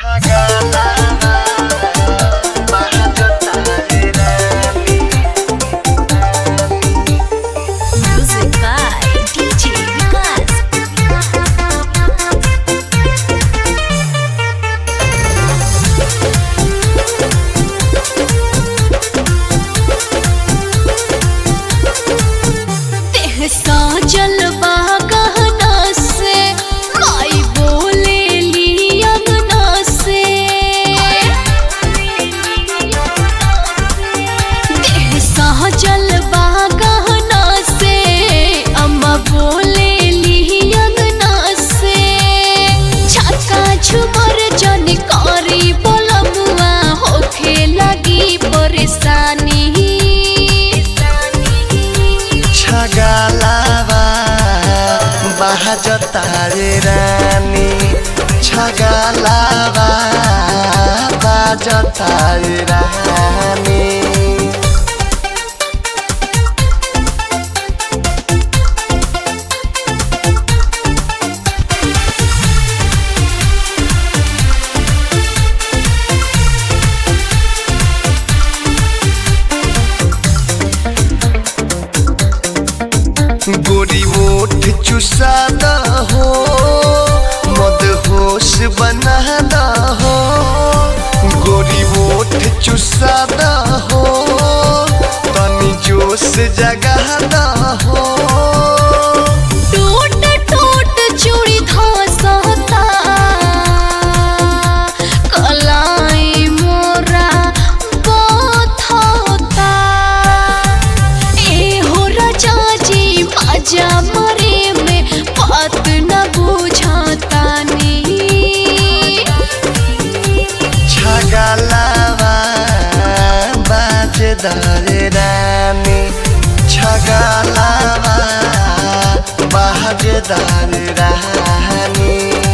बाजतारे रानी छगलावा बाजतारे रानी गोरी ओठ चुसादा हो मद होश बनाना हो गोरी ओठ चुसादा हो तनी जोश जगाना हो टूट टूट चूड़ी धसता कलाई मोरा बथता ए हो राजा जी बाजा मरे में बात न बुझाता नी छगलावा बाजदारे रानी छगलावा बाजदारे रानी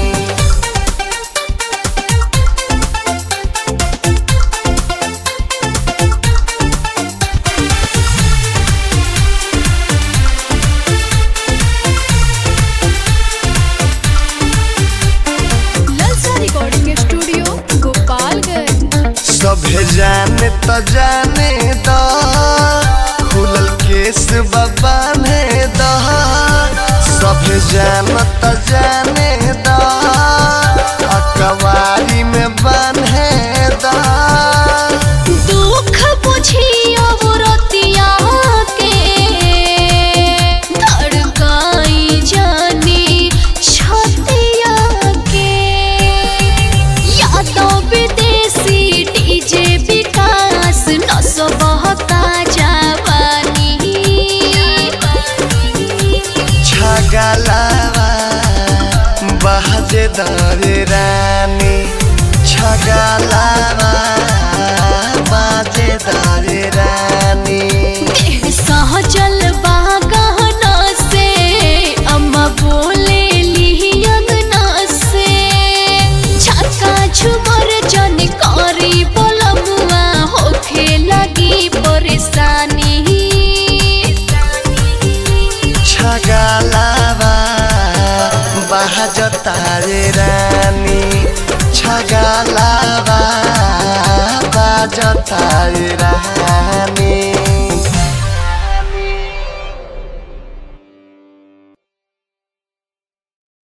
सभे जाने तो जाने दा खुलल केस बाने दा सभे जाने तो जाने दा अकवारी में बांधे दा दुख बुझिया रतिया के धड़काई जानी छतिया के यादों विदेशी डीजे विकास नस बहका जवानी छगलावा बाजेदार रानी छगलावा बाजेदार रानी सहजल गहना से अम्मा बोले ली अंगना से छक्का झुमर जन करी बोलमुआ होखे लगी परेशानी छगलावा बाजतार रानी छगलावा बाजतार रानी।